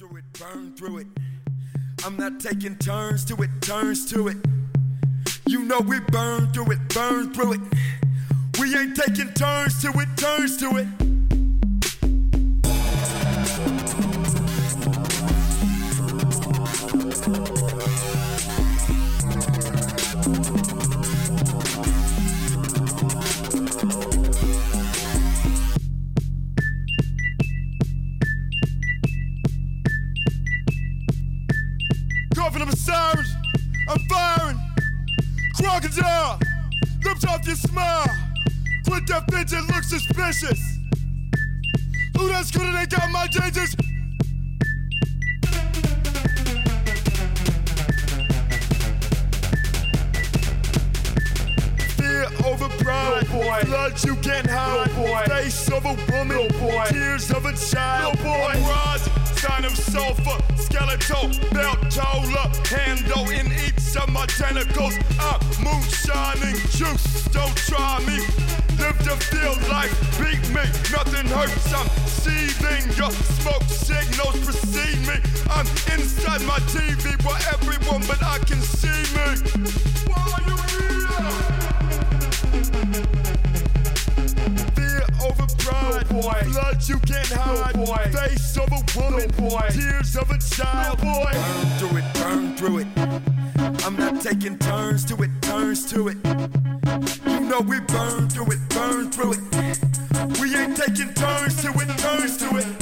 through it, burn through it. I'm not taking turns to it, turns to it. You know we burn through it, burn through it. We ain't taking turns to it, turns to it. Coughing up a sirens, I'm firing. Crocodile, lift off your smile. Quit that bitch, it looks suspicious. Who that's good and they got my dangers? Fear over pride, boy. Blood you can't hide, boy. Face of a woman, boy. Tears of a child, boy. Rise, sign of sulfur, skeletal, belt, tola, handle in each of my tentacles. I'm moonshining juice, don't try me. Live to feel life, beat me, nothing hurts. I'm seething, your smoke signals precede me. I'm inside my TV where everyone but I can see me. Why are you here? Fear over pride, boy. Blood you can't hide, boy. Face of a woman, boy. Tears of a child, boy. Burn through it, burn through it. I'm not taking turns to it, turns to it. You know we burn through it, burn through it. We ain't taking turns to it, turns to it.